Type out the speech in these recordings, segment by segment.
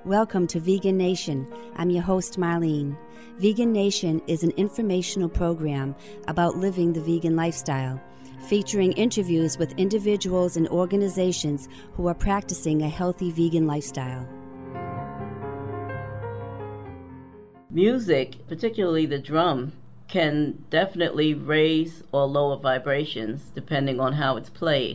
Welcome to Vegan Nation. I'm your host, Marlene. Vegan Nation is an informational program about living the vegan lifestyle, featuring interviews with individuals and organizations who are practicing a healthy vegan lifestyle. Music, particularly the drum, can definitely raise or lower vibrations depending on how it's played.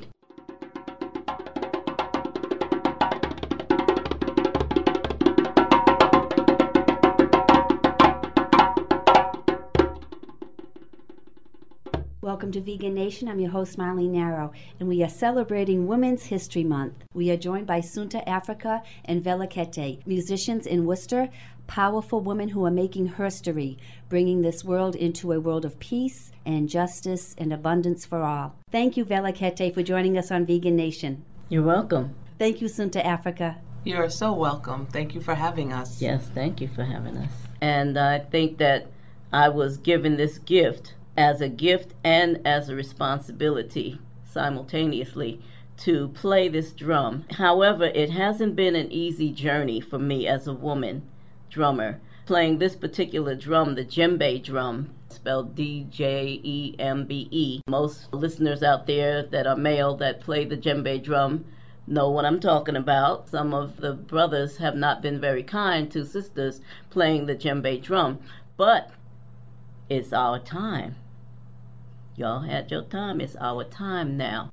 Welcome to Vegan Nation. I'm your host, Marlene Narrow, and we are celebrating Women's History Month. We are joined by Sunta Africa and Velakete, musicians in Worcester, powerful women who are making herstory, bringing this world into a world of peace and justice and abundance for all. Thank you, Velakete, for joining us on Vegan Nation. You're welcome. Thank you, Sunta Africa. You're so welcome. Thank you for having us. Yes, thank you for having us. And I think that I was given this gift as a gift and as a responsibility simultaneously to play this drum. However, it hasn't been an easy journey for me as a woman drummer. Playing this particular drum, the djembe drum, spelled D-J-E-M-B-E. Most listeners out there that are male that play the djembe drum know what I'm talking about. Some of the brothers have not been very kind to sisters playing the djembe drum, but it's our time. Y'all had your time. It's our time now.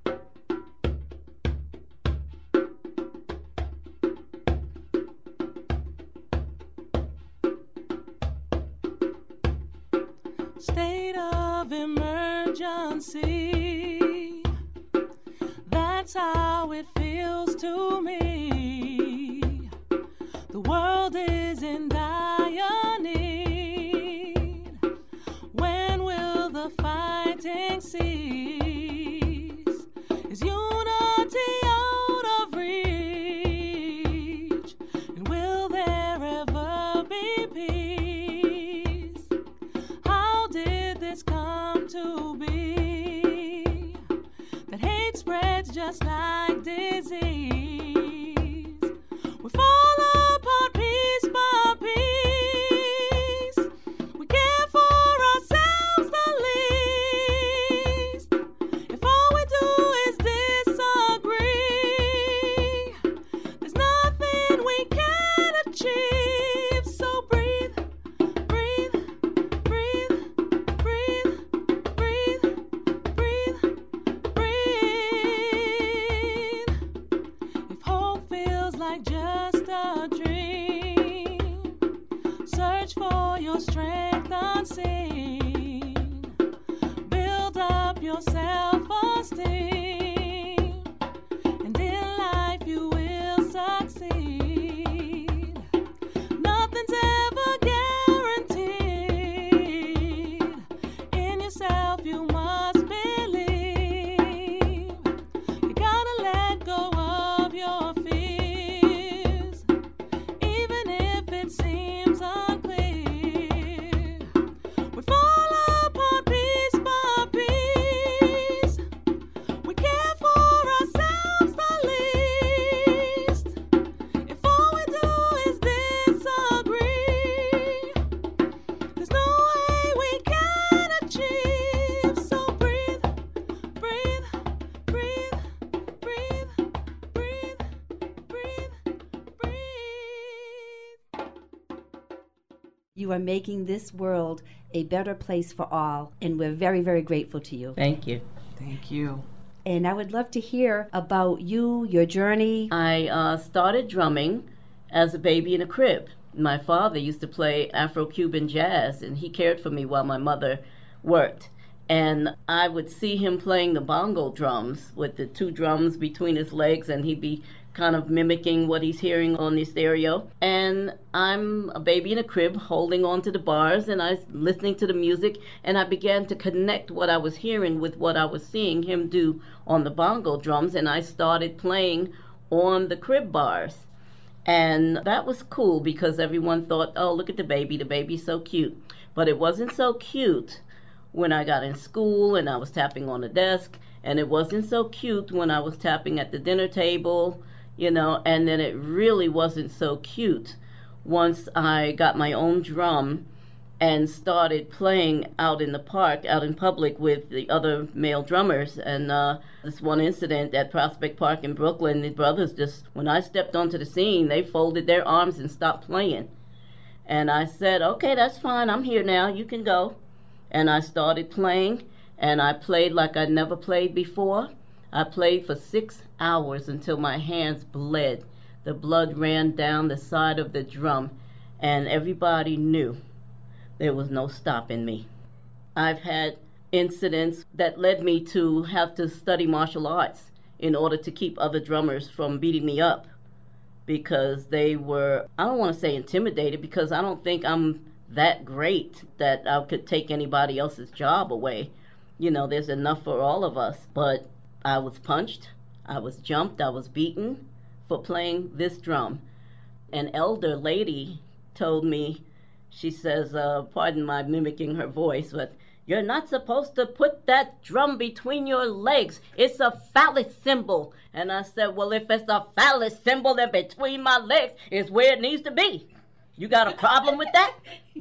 State of emergency. That's how it feels to me. The world is in dire need. When will the fighting cease? Is unity out of reach? And will there ever be peace? How did this come to be? That hate spreads just like disease. We fall apart piece by piece. We care for ourselves the least. If all we do is disagree, there's nothing we can achieve. So breathe, breathe, breathe, breathe, breathe, breathe, breathe. If hope feels like just a dream, search for your strength unseen. Build up your self-esteem, and in life you will succeed. Nothing's ever guaranteed. In yourself you must believe. You gotta let go of your fears, even if it seems unclear. We fall apart piece by piece. We care for ourselves the least. If all we do is disagree, there's no way we can achieve. So breathe, breathe, breathe, breathe, breathe, breathe, breathe. You are making this world a better place for all, and we're very, very grateful to you. Thank you. Thank you. And I would love to hear about you, your journey. I started drumming as a baby in a crib. My father used to play Afro-Cuban jazz, and he cared for me while my mother worked. And I would see him playing the bongo drums with the two drums between his legs, and he'd be kind of mimicking what he's hearing on the stereo. And I'm a baby in a crib holding on to the bars, and I was listening to the music, and I began to connect what I was hearing with what I was seeing him do on the bongo drums, and I started playing on the crib bars. And that was cool because everyone thought, oh, look at the baby's so cute. But it wasn't so cute when I got in school and I was tapping on the desk, and it wasn't so cute when I was tapping at the dinner table, and then it really wasn't so cute once I got my own drum and started playing out in the park, out in public with the other male drummers. And this one incident at Prospect Park in Brooklyn, the brothers just, when I stepped onto the scene, they folded their arms and stopped playing. And I said, okay, that's fine, I'm here now, you can go. And I started playing, and I played like I'd never played before. I played for 6 hours until my hands bled. The blood ran down the side of the drum, and everybody knew there was no stopping me. I've had incidents that led me to have to study martial arts in order to keep other drummers from beating me up, because they were, I don't want to say intimidated, because I don't think I'm that great that I could take anybody else's job away. There's enough for all of us. But I was punched, I was jumped, I was beaten for playing this drum. An elder lady told me, she says, pardon my mimicking her voice, but you're not supposed to put that drum between your legs. It's a phallus symbol. And I said, well, if it's a phallus symbol, then between my legs is where it needs to be. You got a problem with that?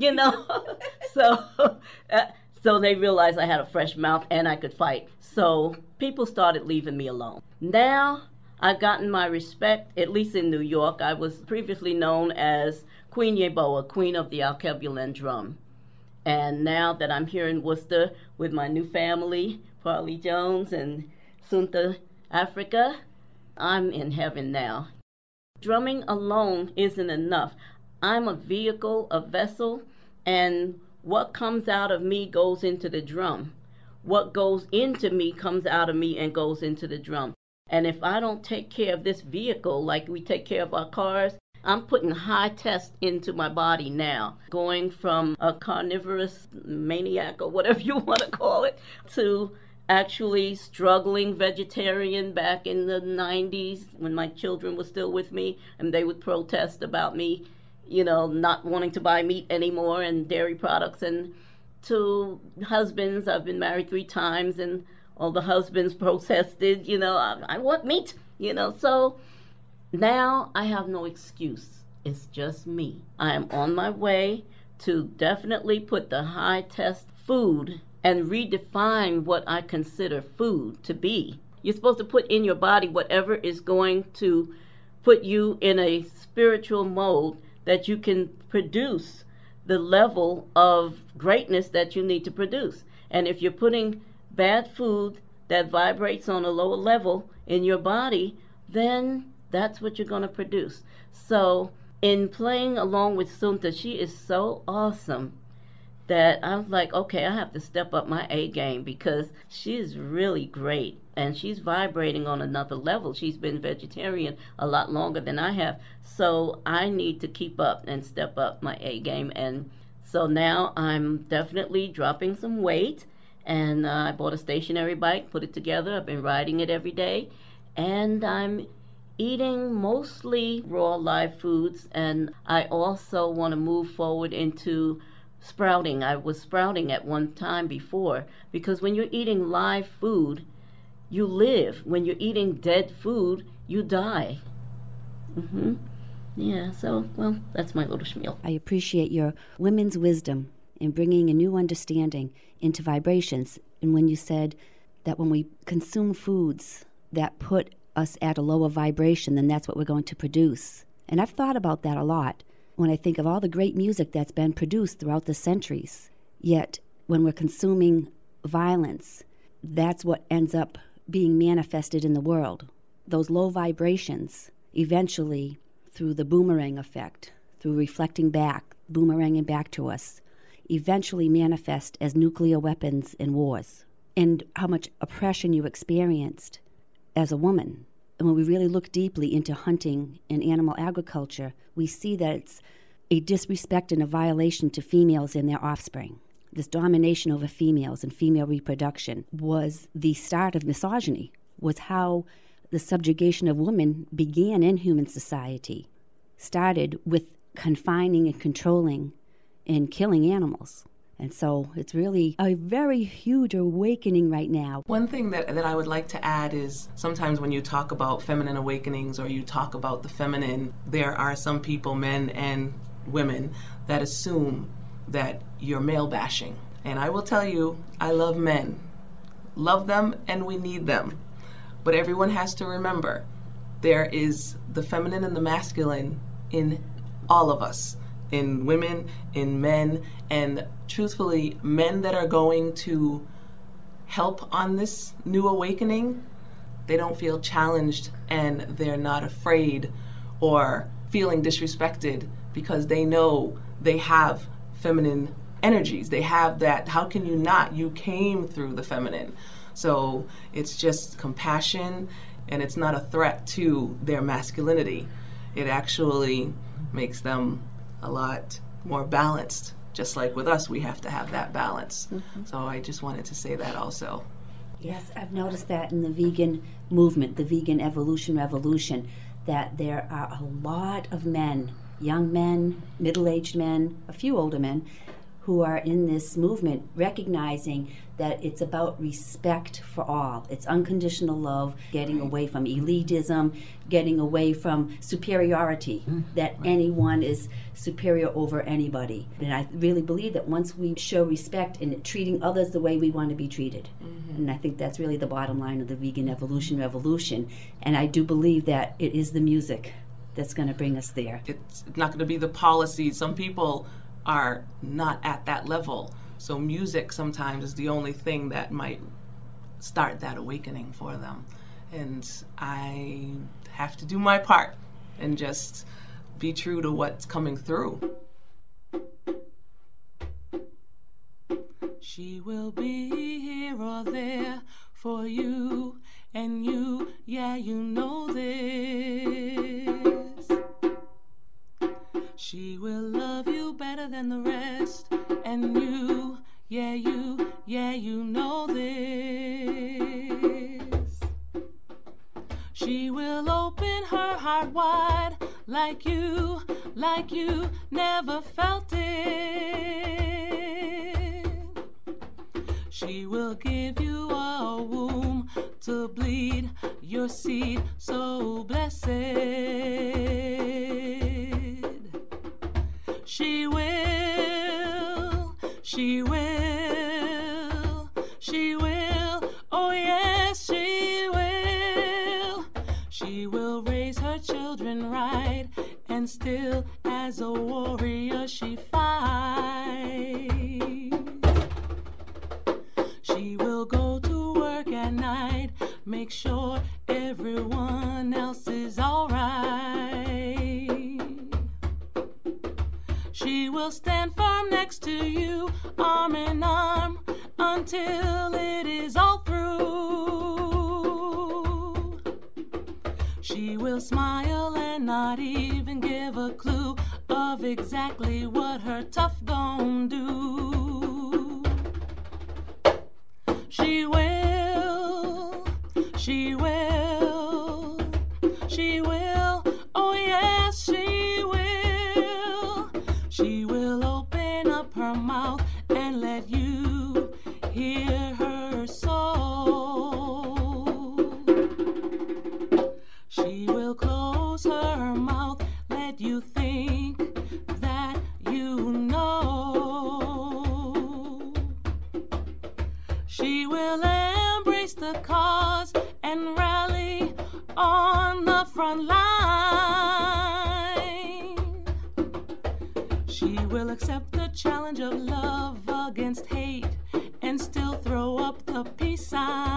So they realized I had a fresh mouth and I could fight. So people started leaving me alone. Now I've gotten my respect, at least in New York. I was previously known as Queen Yeboah, Queen of the Alkebulan drum. And now that I'm here in Worcester with my new family, Parley Jones and Sunta Africa, I'm in heaven now. Drumming alone isn't enough. I'm a vehicle, a vessel, and what comes out of me goes into the drum. What goes into me comes out of me and goes into the drum. And if I don't take care of this vehicle like we take care of our cars, I'm putting high tests into my body now, going from a carnivorous maniac or whatever you want to call it to actually struggling vegetarian back in the 90s when my children were still with me and they would protest about me, not wanting to buy meat anymore and dairy products, and to husbands. I've been married 3 times and all the husbands protested, I want meat, so now I have no excuse. It's just me. I am on my way to definitely put the high test food and redefine what I consider food to be. You're supposed to put in your body whatever is going to put you in a spiritual mode that you can produce the level of greatness that you need to produce. And if you're putting bad food that vibrates on a lower level in your body, then that's what you're going to produce. So in playing along with Sunta, she is so awesome that I was like, okay, I have to step up my A game, because she is really great and she's vibrating on another level. She's been vegetarian a lot longer than I have, so I need to keep up and step up my A game. And so now I'm definitely dropping some weight, and I bought a stationary bike, put it together. I've been riding it every day, and I'm eating mostly raw live foods, and I also want to move forward into sprouting. I was sprouting at one time before, because when you're eating live food, you live. When you're eating dead food, you die. Yeah, so, well, that's my little spiel. I appreciate your women's wisdom in bringing a new understanding into vibrations. And when you said that when we consume foods that put us at a lower vibration, then that's what we're going to produce. And I've thought about that a lot when I think of all the great music that's been produced throughout the centuries. Yet, when we're consuming violence, that's what ends up being manifested in the world. Those low vibrations, eventually, through the boomerang effect, through reflecting back, boomeranging back to us, eventually manifest as nuclear weapons in wars. And how much oppression you experienced as a woman. And when we really look deeply into hunting and animal agriculture, we see that it's a disrespect and a violation to females and their offspring. This domination over females and female reproduction was the start of misogyny, was how the subjugation of women began in human society. Started with confining and controlling and killing animals. And so it's really a very huge awakening right now. One thing that I would like to add is sometimes when you talk about feminine awakenings or you talk about the feminine, there are some people, men and women, that assume that you're male bashing. And I will tell you, I love men. Love them and we need them. But everyone has to remember, there is the feminine and the masculine in all of us. In women, in men, and truthfully, men that are going to help on this new awakening, they don't feel challenged and they're not afraid or feeling disrespected because they know they have feminine energies. They have that. How can you not? You came through the feminine. So it's just compassion, and it's not a threat to their masculinity. It actually makes them a lot more balanced. Just like with us, we have to have that balance. So I just wanted to say that also. Yes, I've noticed that in the vegan movement, the vegan evolution revolution, that there are a lot of men, young men, middle-aged men, a few older men, who are in this movement recognizing that it's about respect for all. It's unconditional love, getting away from elitism, getting away from superiority, that anyone is superior over anybody. And I really believe that once we show respect in treating others the way we want to be treated, and I think that's really the bottom line of the vegan evolution revolution. And I do believe that it is the music that's going to bring us there. It's not going to be the policy. Some people are not at that level. So music sometimes is the only thing that might start that awakening for them. And I have to do my part and just be true to what's coming through. She will be here or there for you, and you, yeah, you know this. She will love you better than the rest, and you, yeah, you know this. She will open her heart wide like you never felt it. She will give you a womb to bleed your seed so blessed. She will, oh yes, she will. She will raise her children right, and still as a warrior she fights. She will go to work at night, make sure everyone else is alright. She will stand firm next to you, arm in arm, until it is all through. She will smile and not even give a clue of exactly what her tough gon' do. She will, oh yes, she will. She will open up her mouth and let you hear her soul. She will close her mouth, let you think that you know. She will embrace the cause and rally on the front line. She will accept the challenge of love against hate and still throw up the peace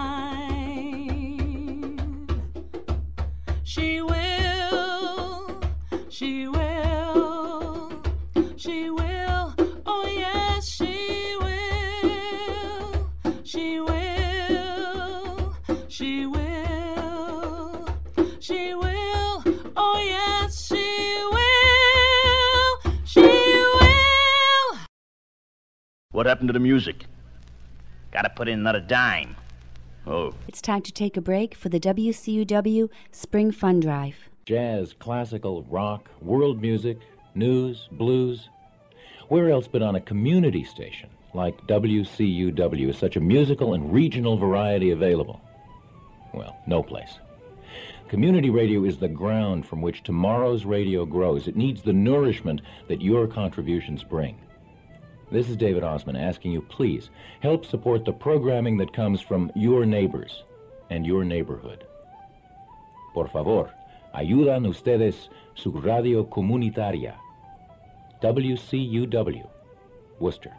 sign. She will, oh yes, she will. She will, oh yes, she will. What happened to the music? Gotta put in another dime. Oh. It's time to take a break for the WCUW Spring Fun Drive. Jazz, classical, rock, world music, news, blues. Where else but on a community station? like WCUW is such a musical and regional variety available? Well, no place. Community radio is the ground from which tomorrow's radio grows. It needs the nourishment that your contributions bring. This is David Osman asking you, please, help support the programming that comes from your neighbors and your neighborhood. Por favor, ayudan ustedes su radio comunitaria. WCUW, Worcester.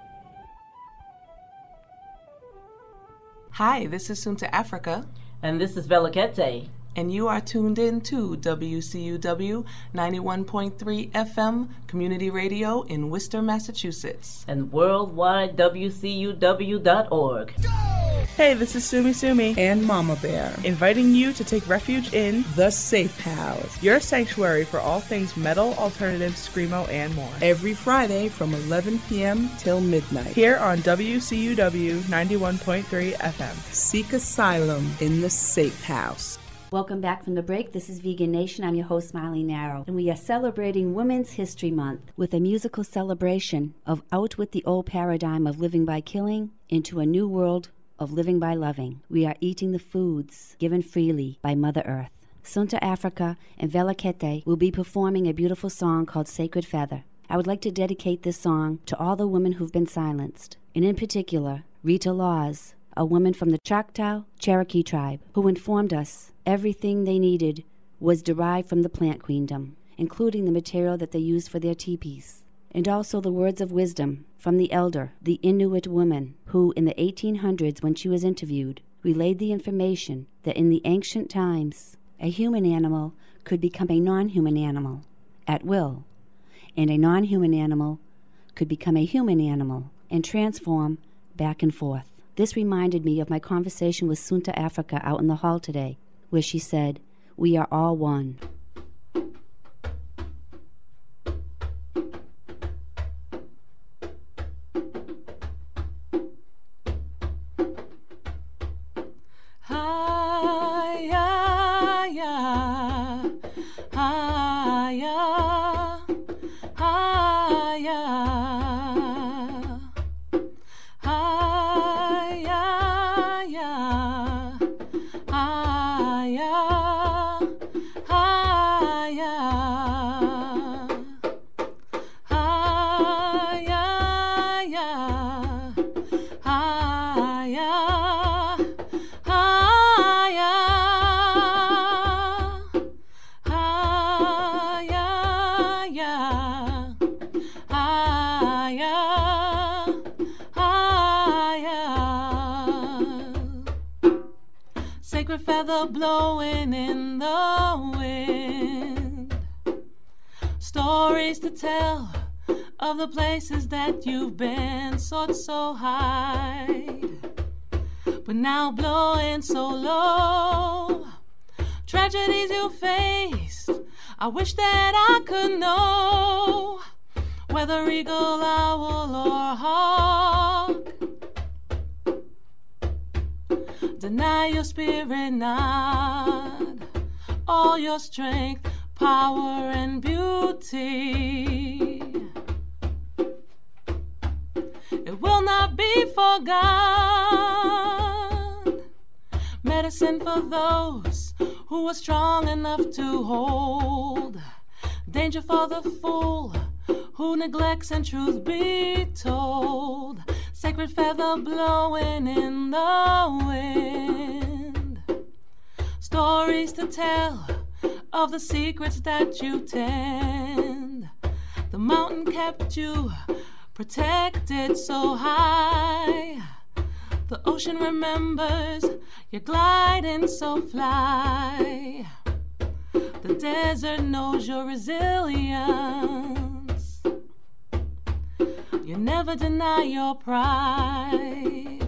Hi, this is Sunta Africa. And this is Velikete. And you are tuned in to WCUW 91.3 FM Community Radio in Worcester, Massachusetts. And worldwide WCUW.org. Hey, this is Sumi and Mama Bear, inviting you to take refuge in The Safe House, your sanctuary for all things metal, alternative, screamo, and more. Every Friday from 11 p.m. till midnight. Here on WCUW 91.3 FM. Seek asylum in The Safe House. Welcome back from the break. This is Vegan Nation. I'm your host, Marlene Narrow, and we are celebrating Women's History Month with a musical celebration of out with the old paradigm of living by killing into a new world of living by loving. We are eating the foods given freely by Mother Earth. Sunta Africa and Velikete will be performing a beautiful song called Sacred Feather. I would like to dedicate this song to all the women who've been silenced, and in particular, Rita Laws, a woman from the Choctaw Cherokee tribe, who informed us everything they needed was derived from the plant queendom, including the material that they used for their teepees, and also the words of wisdom from the elder, the Inuit woman, who in the 1800s, when she was interviewed, relayed the information that in the ancient times, a human animal could become a non-human animal at will, and a non-human animal could become a human animal and transform back and forth. This reminded me of my conversation with Sunta Africa out in the hall today, where she said, "We are all one." Sacred feather blowing in the wind. Stories to tell of the places that you've been, soared so high, but now blowing so low. Tragedies you faced, I wish that I could know whether eagle, owl, or hawk. Deny your spirit not, all your strength, power, and beauty. It will not be forgotten. Medicine for those who are strong enough to hold. Danger for the fool who neglects and truth be told. Sacred feather blowing in the wind. Stories to tell of the secrets that you tend. The mountain kept you protected so high. The ocean remembers you're gliding so fly. The desert knows your resilience. You never deny your pride.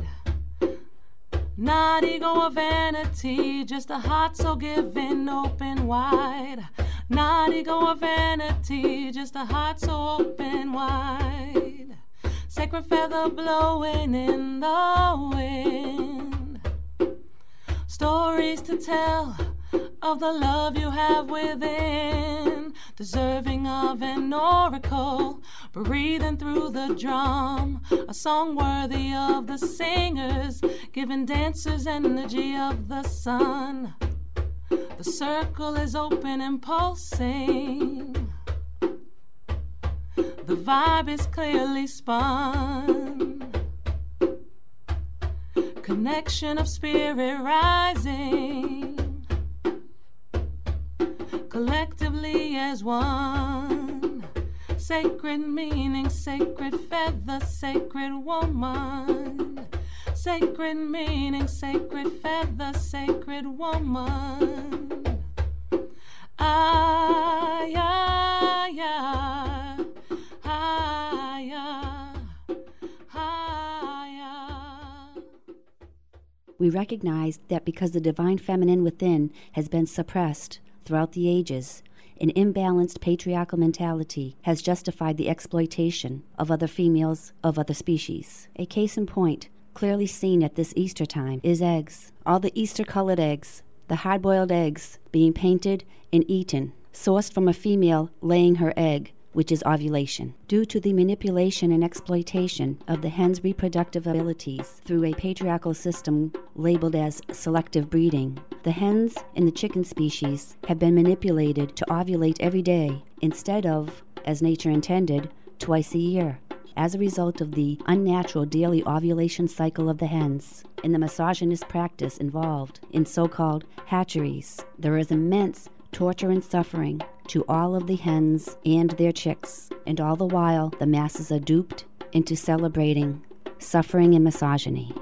Not ego or vanity, just a heart so given, open wide. Not ego or vanity, just a heart so open wide. Sacred feather blowing in the wind. Stories to tell of the love you have within, deserving of an oracle, breathing through the drum, a song worthy of the singers, giving dancers energy of the sun. The circle is open and pulsing. The vibe is clearly spun. Connection of spirit rising, collectively as one. Sacred meaning, sacred feather, sacred woman. Sacred meaning, sacred feather, sacred woman. Ah, yeah, yeah. Ah, yeah. Ah, yeah. We recognize that because the divine feminine within has been suppressed throughout the ages, an imbalanced patriarchal mentality has justified the exploitation of other females of other species. A case in point, clearly seen at this Easter time, is eggs. All the Easter-colored eggs, the hard-boiled eggs being painted and eaten, sourced from a female laying her egg, which is ovulation. Due to the manipulation and exploitation of the hen's reproductive abilities through a patriarchal system labeled as selective breeding, the hens in the chicken species have been manipulated to ovulate every day instead of, as nature intended, twice a year. As a result of the unnatural daily ovulation cycle of the hens and the misogynist practice involved in so-called hatcheries, there is immense torture and suffering to all of the hens and their chicks, and all the while the masses are duped into celebrating suffering and misogyny.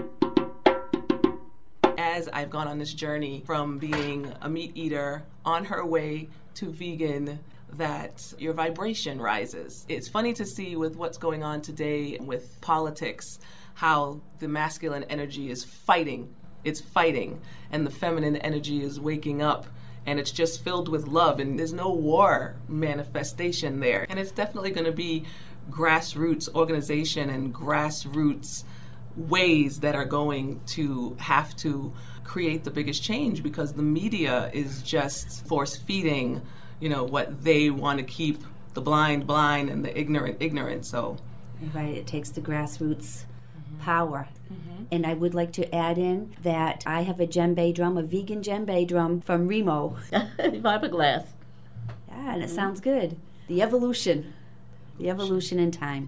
As I've gone on this journey from being a meat eater on her way to vegan, that your vibration rises. It's funny to see with what's going on today with politics, how the masculine energy is fighting. It's fighting, and the feminine energy is waking up. And it's just filled with love, and there's no war manifestation there. And it's definitely going to be grassroots organization and grassroots ways that are going to have to create the biggest change, because the media is just force-feeding, what they want to keep the blind blind and the ignorant. So, right, it takes the grassroots power. And I would like to add in that I have a djembe drum, a vegan djembe drum from Remo. Fiberglass. Yeah, and it sounds good. The evolution in time.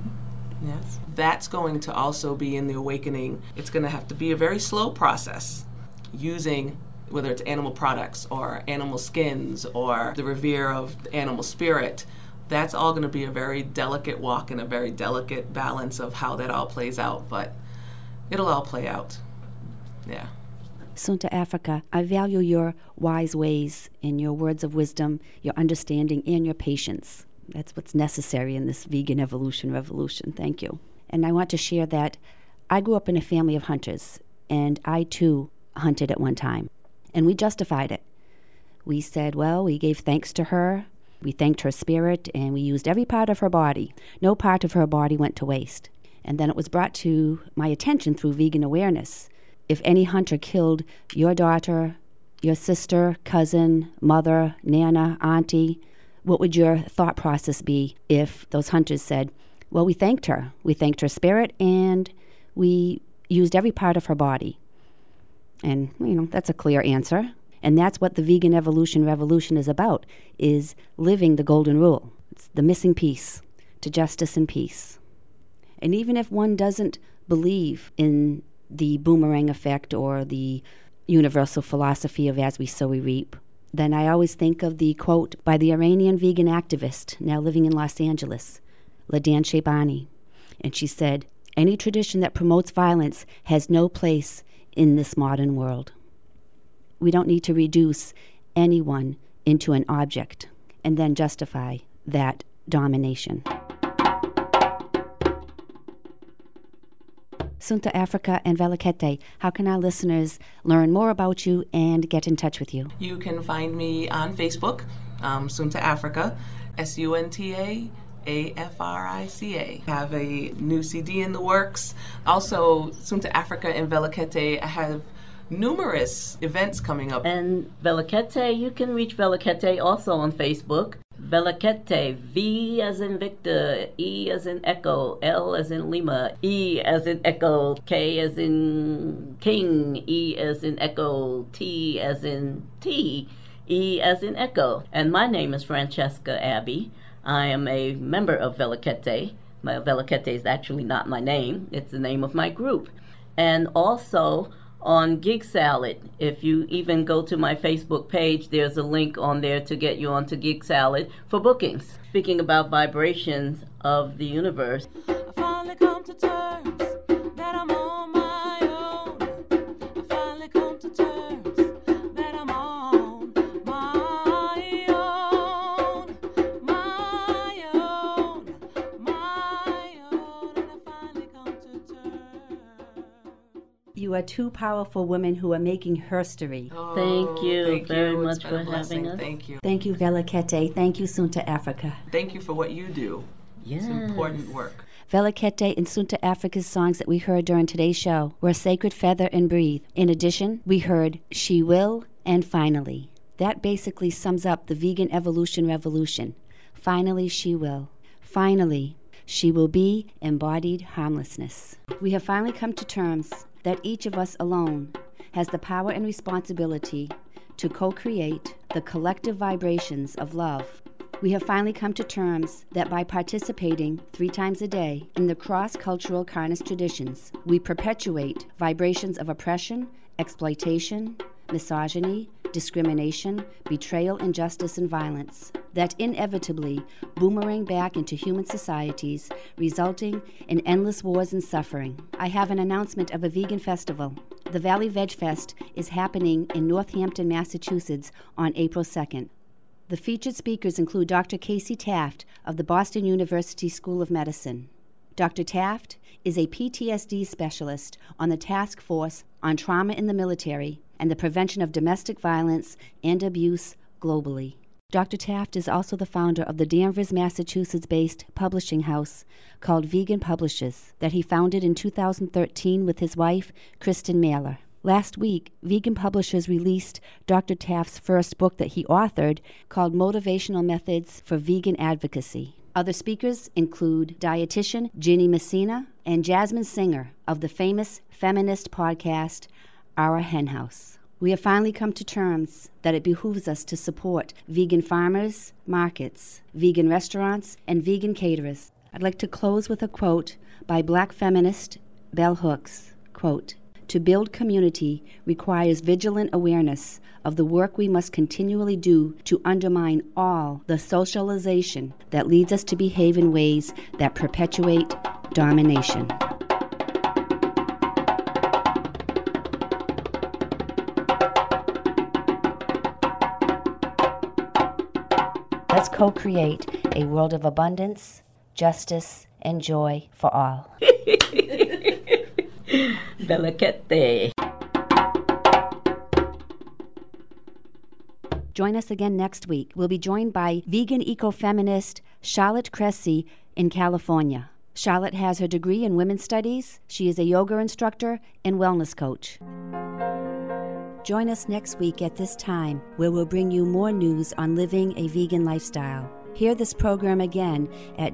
Yes. That's going to also be in the awakening. It's going to have to be a very slow process, using whether it's animal products or animal skins or the revere of animal spirit. That's all going to be a very delicate walk and a very delicate balance of how that all plays out. But it'll all play out. Yeah. Sunta Africa, I value your wise ways and your words of wisdom, your understanding, and your patience. That's what's necessary in this vegan evolution revolution. Thank you. And I want to share that I grew up in a family of hunters, and I too hunted at one time. And we justified it. We said, well, we gave thanks to her, we thanked her spirit, and we used every part of her body. No part of her body went to waste. And then it was brought to my attention through vegan awareness. If any hunter killed your daughter, your sister, cousin, mother, nana, auntie, what would your thought process be if those hunters said, well, we thanked her spirit, and we used every part of her body? And, that's a clear answer. And that's what the vegan evolution revolution is about, is living the golden rule. It's the missing piece to justice and peace. And even if one doesn't believe in the boomerang effect or the universal philosophy of as we sow we reap, then I always think of the quote by the Iranian vegan activist now living in Los Angeles, LaDan Shaybani. And she said, any tradition that promotes violence has no place in this modern world. We don't need to reduce anyone into an object and then justify that domination. Sunta Africa and Velekete, how can our listeners learn more about you and get in touch with you? You can find me on Facebook, Sunta Africa, SUNTA AFRICA. I have a new CD in the works. Also, Sunta Africa and Velekete, I have numerous events coming up. And Velekete, you can reach Velekete also on Facebook. Velakete, V as in Victor, E as in Echo, L as in Lima, E as in Echo, K as in King, E as in Echo, T as in T, E as in Echo. And my name is Francesca Abbey. I am a member of Velakete. Velakete is actually not my name. It's the name of my group. And also on Gig Salad, if you even go to my Facebook page, there's a link on there to get you onto Gig Salad for bookings. Speaking about vibrations of the universe. I finally come to terms that I'm on my own. I finally come to terms that I'm on my own. My own. My own. And I finally come to terms. You are two powerful women who are making history. Thank you very It's much been for a blessing. having us. Thank you. Thank you, Velakete. Thank you, Sunta Africa. Thank you for what you do. Yes. It's important work. Velakete and Sunta Africa's songs that we heard during today's show were Sacred Feather and Breathe. In addition, we heard She Will and Finally. That basically sums up the vegan evolution revolution. Finally, she will. Finally, she will be embodied harmlessness. We have finally come to terms that each of us alone has the power and responsibility to co-create the collective vibrations of love. We have finally come to terms that by participating 3 times a day in the cross-cultural Karnas traditions, we perpetuate vibrations of oppression, exploitation, misogyny, discrimination, betrayal, injustice, and violence that inevitably boomerang back into human societies, resulting in endless wars and suffering. I have an announcement of a vegan festival. The Valley Veg Fest is happening in Northampton, Massachusetts on April 2nd. The featured speakers include Dr. Casey Taft of the Boston University School of Medicine. Dr. Taft is a PTSD specialist on the Task Force on Trauma in the Military and the Prevention of Domestic Violence and Abuse globally. Dr. Taft is also the founder of the Danvers, Massachusetts-based publishing house called Vegan Publishers that he founded in 2013 with his wife, Kristen Mailer. Last week, Vegan Publishers released Dr. Taft's first book that he authored called Motivational Methods for Vegan Advocacy. Other speakers include dietitian Ginny Messina and Jasmine Singer of the famous feminist podcast, Our Hen House. We have finally come to terms that it behooves us to support vegan farmers, markets, vegan restaurants, and vegan caterers. I'd like to close with a quote by Black feminist Bell Hooks, quote, "To build community requires vigilant awareness of the work we must continually do to undermine all the socialization that leads us to behave in ways that perpetuate domination." Let's co-create a world of abundance, justice, and joy for all. Velakete. Join us again next week. We'll be joined by vegan ecofeminist Charlotte Cressy in California. Charlotte has her degree in women's studies. She is a yoga instructor and wellness coach. Join us next week at this time, where we'll bring you more news on living a vegan lifestyle. Hear this program again at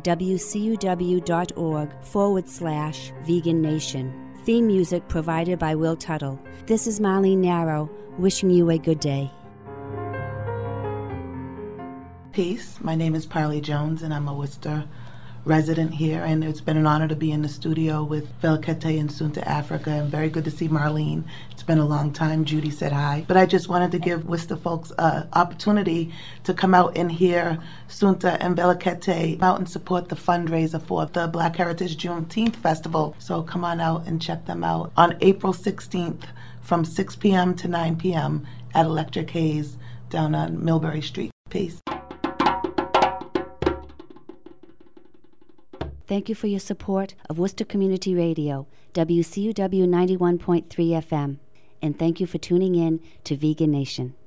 wcuw.org/Vegan Nation. Theme music provided by Will Tuttle. This is Marlene Narrow, wishing you a good day. Peace. My name is Parley Jones, and I'm a Worcester resident here, and it's been an honor to be in the studio with Velakete and Sunta Africa, and very good to see Marlene. It's been a long time. Judy said hi. But I just wanted to give Worcester folks an opportunity to come out and hear Sunta and Velakete out and support the fundraiser for the Black Heritage Juneteenth Festival. So come on out and check them out on April 16th from 6 p.m. to 9 p.m. at Electric Haze down on Millbury Street. Peace. Thank you for your support of Worcester Community Radio, WCUW 91.3 FM. And thank you for tuning in to Vegan Nation.